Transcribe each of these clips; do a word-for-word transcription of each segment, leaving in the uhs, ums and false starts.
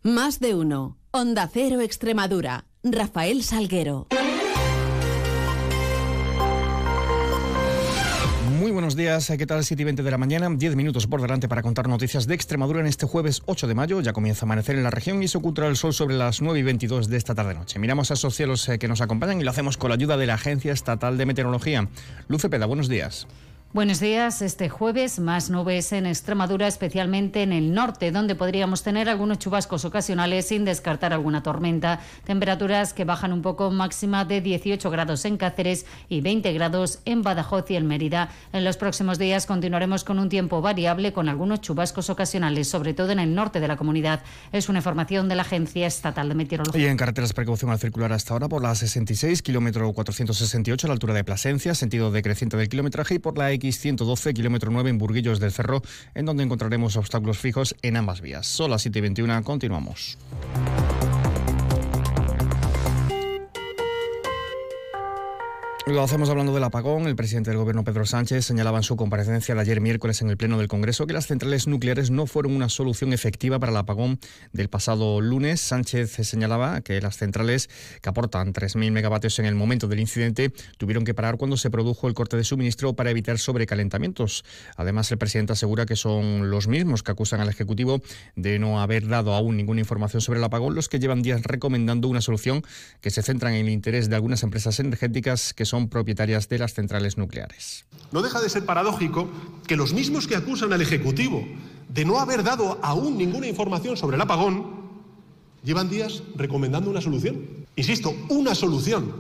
Más de uno. Onda Cero Extremadura. Rafael Salguero. Muy buenos días, ¿qué tal? siete y veinte de la mañana, diez minutos por delante para contar noticias de Extremadura en este jueves ocho de mayo. Ya comienza a amanecer en la región y se ocultará el sol sobre las nueve y veintidós de esta tarde-noche. Miramos a esos cielos que nos acompañan y lo hacemos con la ayuda de la Agencia Estatal de Meteorología. Luz Cepeda, buenos días. Buenos días. Este jueves más nubes en Extremadura, especialmente en el norte, donde podríamos tener algunos chubascos ocasionales sin descartar alguna tormenta. Temperaturas que bajan un poco, máxima de dieciocho grados en Cáceres y veinte grados en Badajoz y en Mérida. En los próximos días continuaremos con un tiempo variable con algunos chubascos ocasionales, sobre todo en el norte de la comunidad. Es una información de la Agencia Estatal de Meteorología. Y en carreteras, precaución al circular hasta ahora por la sesenta y seis, kilómetro cuatrocientos sesenta y ocho a la altura de Plasencia, sentido decreciente del kilometraje, y por la X ciento doce, kilómetro nueve en Burguillos del Cerro, en donde encontraremos obstáculos fijos en ambas vías. Son las siete y veintiuno, continuamos. Lo hacemos hablando del apagón. El presidente del Gobierno, Pedro Sánchez, señalaba en su comparecencia de ayer miércoles en el Pleno del Congreso que las centrales nucleares no fueron una solución efectiva para el apagón del pasado lunes. Sánchez señalaba que las centrales, que aportan tres mil megavatios en el momento del incidente, tuvieron que parar cuando se produjo el corte de suministro para evitar sobrecalentamientos. Además, el presidente asegura que son los mismos que acusan al Ejecutivo de no haber dado aún ninguna información sobre el apagón los que llevan días recomendando una solución que se centra en el interés de algunas empresas energéticas que son propietarias de las centrales nucleares. No deja de ser paradójico que los mismos que acusan al Ejecutivo de no haber dado aún ninguna información sobre el apagón llevan días recomendando una solución. Insisto, una solución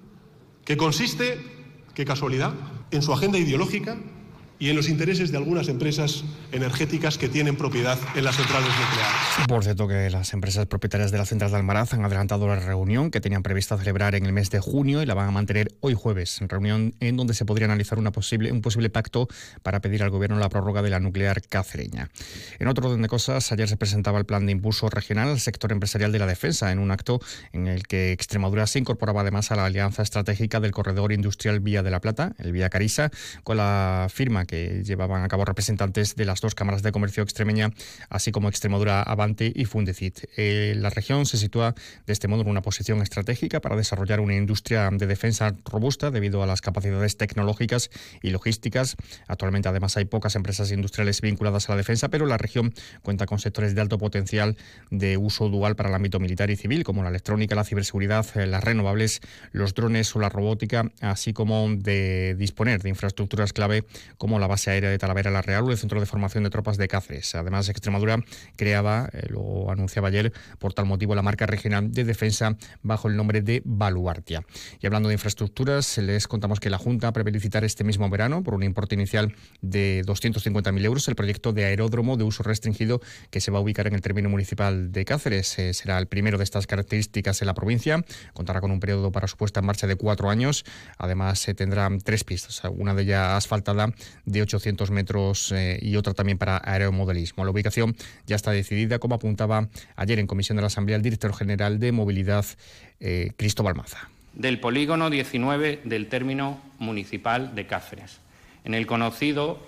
que consiste, qué casualidad, en su agenda ideológica y en los intereses de algunas empresas energéticas que tienen propiedad en las centrales nucleares. Por cierto, que las empresas propietarias de la central de Almaraz han adelantado la reunión que tenían prevista celebrar en el mes de junio y la van a mantener hoy jueves, reunión en donde se podría analizar una posible, un posible pacto para pedir al Gobierno la prórroga de la nuclear cacereña. En otro orden de cosas, ayer se presentaba el plan de impulso regional al sector empresarial de la defensa, en un acto en el que Extremadura se incorporaba además a la alianza estratégica del corredor industrial Vía de la Plata, el Vía Carisa, con la firma que llevaban a cabo representantes de las dos cámaras de comercio extremeña, así como Extremadura Avante y Fundecit. Eh, la región se sitúa de este modo en una posición estratégica para desarrollar una industria de defensa robusta debido a las capacidades tecnológicas y logísticas. Actualmente, además, hay pocas empresas industriales vinculadas a la defensa, pero la región cuenta con sectores de alto potencial de uso dual para el ámbito militar y civil, como la electrónica, la ciberseguridad, las renovables, los drones o la robótica, así como de disponer de infraestructuras clave como la base aérea de Talavera la Real o el centro de formación de tropas de Cáceres. Además, Extremadura creaba, eh, lo anunciaba ayer, por tal motivo la marca regional de defensa bajo el nombre de Baluartia. Y hablando de infraestructuras, les contamos que la Junta prevé licitar este mismo verano por un importe inicial de doscientos cincuenta mil euros el proyecto de aeródromo de uso restringido que se va a ubicar en el término municipal de Cáceres. Eh, será el primero de estas características en la provincia. Contará con un periodo para su puesta en marcha de cuatro años. Además, se eh, tendrá tres pistas, una de ellas asfaltada de ochocientos metros eh, y otra también para aeromodelismo. La ubicación ya está decidida, como apuntaba ayer en comisión de la Asamblea el director general de Movilidad, eh, Cristóbal Maza. Del polígono diecinueve del término municipal de Cáceres, en el conocido,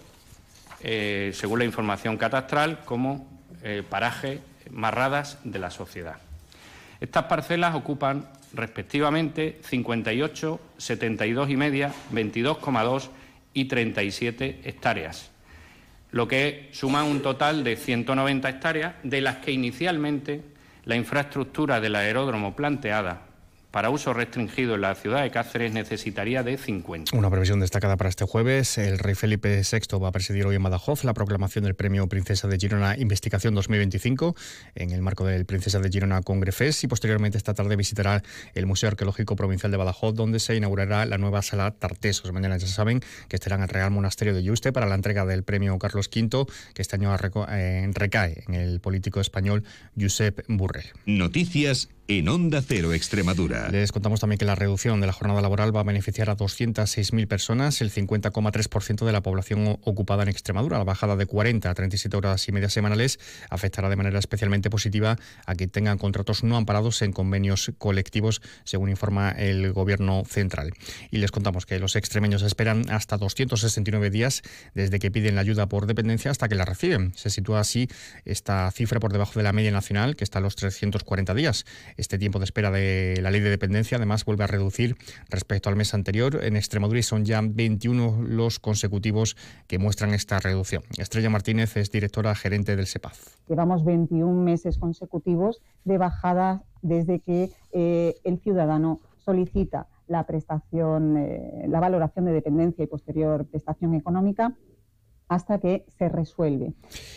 eh, según la información catastral, como eh, paraje Marradas de la Sociedad. Estas parcelas ocupan respectivamente cincuenta y ocho, setenta y dos y media, veintidós coma dos y treinta y siete hectáreas, lo que suma un total de ciento noventa hectáreas, de las que inicialmente la infraestructura del aeródromo planteada para uso restringido en la ciudad de Cáceres necesitaría de cincuenta. Una previsión destacada para este jueves. El rey Felipe sexto va a presidir hoy en Badajoz la proclamación del Premio Princesa de Girona Investigación dos mil veinticinco en el marco del Princesa de Girona Congrefest, y posteriormente esta tarde visitará el Museo Arqueológico Provincial de Badajoz, donde se inaugurará la nueva sala Tartesos. Mañana ya saben que estará en el Real Monasterio de Yuste para la entrega del Premio Carlos quinto, que este año recae en el político español Josep Borrell. Noticias en Onda Cero Extremadura. Les contamos también que la reducción de la jornada laboral va a beneficiar a doscientas seis mil personas, el cincuenta coma tres por ciento de la población ocupada en Extremadura. La bajada de cuarenta a treinta y siete horas y media semanales afectará de manera especialmente positiva a quien tengan contratos no amparados en convenios colectivos, según informa el Gobierno central. Y les contamos que los extremeños esperan hasta doscientos sesenta y nueve días desde que piden la ayuda por dependencia hasta que la reciben. Se sitúa así esta cifra por debajo de la media nacional, que está a los trescientos cuarenta días. Este tiempo de espera de la ley de dependencia además vuelve a reducir respecto al mes anterior en Extremadura y son ya veintiuno los consecutivos que muestran esta reducción. Estrella Martínez es directora gerente del SEPAZ. Llevamos veintiún meses consecutivos de bajada desde que eh, el ciudadano solicita la prestación, eh, la valoración de dependencia y posterior prestación económica hasta que se resuelve.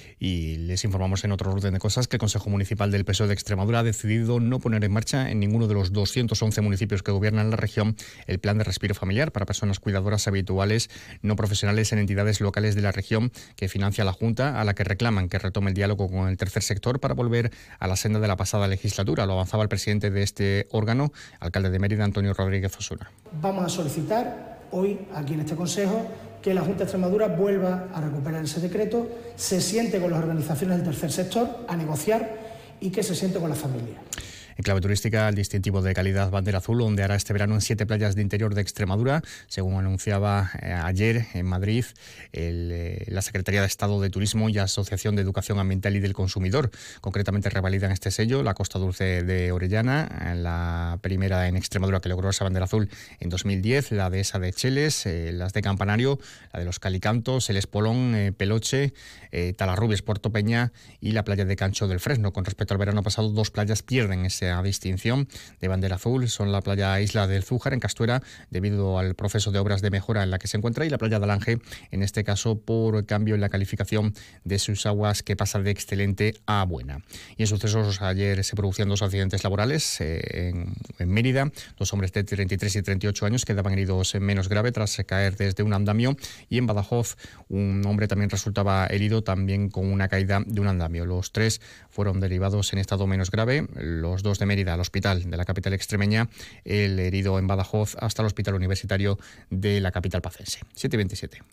Y les informamos en otro orden de cosas que el Consejo Municipal del P S O E de Extremadura ha decidido no poner en marcha en ninguno de los doscientos once municipios que gobiernan la región el plan de respiro familiar para personas cuidadoras habituales no profesionales en entidades locales de la región que financia la Junta, a la que reclaman que retome el diálogo con el tercer sector para volver a la senda de la pasada legislatura. Lo avanzaba el presidente de este órgano, alcalde de Mérida, Antonio Rodríguez Osuna. Vamos a solicitar hoy, aquí en este Consejo, que la Junta de Extremadura vuelva a recuperar ese decreto, se siente con las organizaciones del tercer sector a negociar y que se siente con las familias. En clave turística, el distintivo de calidad Bandera Azul ondeará este verano en siete playas de interior de Extremadura, según anunciaba eh, ayer en Madrid el, eh, la Secretaría de Estado de Turismo y Asociación de Educación Ambiental y del Consumidor. Concretamente revalidan este sello la Costa Dulce de Orellana, la primera en Extremadura que logró esa bandera azul en dos mil diez, la dehesa de Cheles, eh, las de Campanario, la de los Calicantos, el Espolón, eh, Peloche, eh, Talarrubias, Puerto Peña y la playa de Cancho del Fresno. Con respecto al verano pasado, dos playas pierden ese distinción de bandera azul, son la playa Isla del Zújar en Castuera, debido al proceso de obras de mejora en la que se encuentra, y la playa de Alange, en este caso por cambio en la calificación de sus aguas, que pasa de excelente a buena. Y en sucesos, ayer se producían dos accidentes laborales eh, en, en Mérida. Dos hombres de treinta y tres y treinta y ocho años quedaban heridos en menos grave tras caer desde un andamio, y en Badajoz un hombre también resultaba herido también con una caída de un andamio. Los tres fueron derivados en estado menos grave, los dos de Mérida al hospital de la capital extremeña, el herido en Badajoz hasta el hospital universitario de la capital pacense. siete y veintisiete.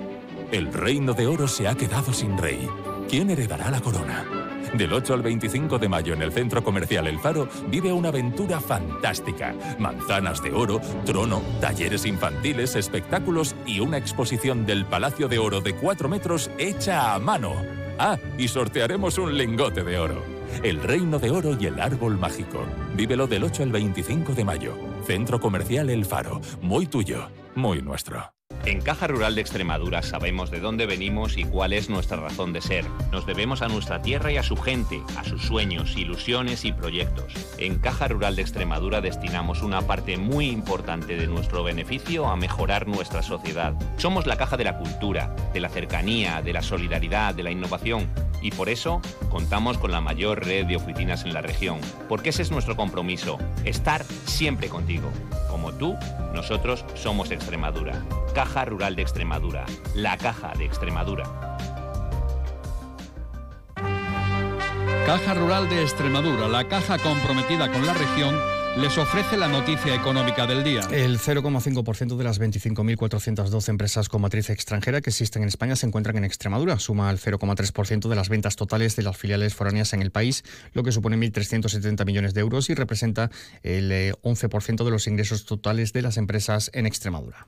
El Reino de Oro se ha quedado sin rey. ¿Quién heredará la corona? Del ocho al veinticinco de mayo en el Centro Comercial El Faro vive una aventura fantástica. Manzanas de oro, trono, talleres infantiles, espectáculos y una exposición del Palacio de Oro de cuatro metros hecha a mano. Ah, y sortearemos un lingote de oro. El Reino de Oro y el Árbol Mágico. Vívelo del ocho al veinticinco de mayo. Centro Comercial El Faro. Muy tuyo, muy nuestro. En Caja Rural de Extremadura sabemos de dónde venimos y cuál es nuestra razón de ser. Nos debemos a nuestra tierra y a su gente, a sus sueños, ilusiones y proyectos. En Caja Rural de Extremadura destinamos una parte muy importante de nuestro beneficio a mejorar nuestra sociedad. Somos la caja de la cultura, de la cercanía, de la solidaridad, de la innovación. Y por eso contamos con la mayor red de oficinas en la región. Porque ese es nuestro compromiso, estar siempre contigo. Como tú, nosotros somos Extremadura. Caja Rural de Extremadura, la caja de Extremadura. Caja Rural de Extremadura, la caja comprometida con la región, les ofrece la noticia económica del día. El cero coma cinco por ciento de las veinticinco mil cuatrocientas doce empresas con matriz extranjera que existen en España se encuentran en Extremadura. Suma el cero coma tres por ciento de las ventas totales de las filiales foráneas en el país, lo que supone mil trescientos setenta millones de euros y representa el once por ciento de los ingresos totales de las empresas en Extremadura.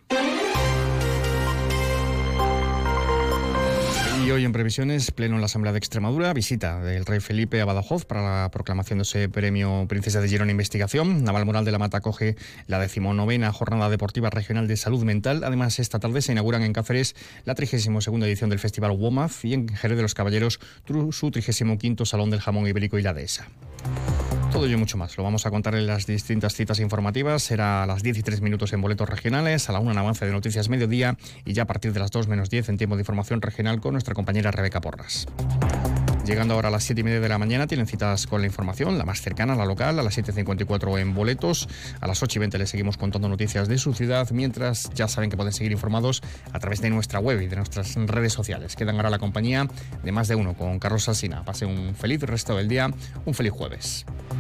Y hoy en previsiones, pleno en la Asamblea de Extremadura, visita del rey Felipe a Badajoz para la proclamación de ese premio Princesa de Girona Investigación. Navalmoral de la Mata acoge la decimonovena Jornada Deportiva Regional de Salud Mental. Además, esta tarde se inauguran en Cáceres la trigésima segunda edición del Festival WOMAD y en Jerez de los Caballeros su trigésimo quinto Salón del Jamón Ibérico y la Dehesa. Todo ello y mucho más lo vamos a contar en las distintas citas informativas. Será a las diez y tres minutos en Boletos Regionales, a la una en Avance de Noticias Mediodía y ya a partir de las dos menos diez en Tiempo de Información Regional con nuestra compañera Rebeca Porras. Llegando ahora a las siete y media de la mañana, tienen citas con la información, la más cercana, la local, a las siete cincuenta y cuatro en Boletos. A las ocho y veinte les seguimos contando noticias de su ciudad, mientras ya saben que pueden seguir informados a través de nuestra web y de nuestras redes sociales. Quedan ahora la compañía de Más de Uno con Carlos Alsina. Pase un feliz resto del día, un feliz jueves.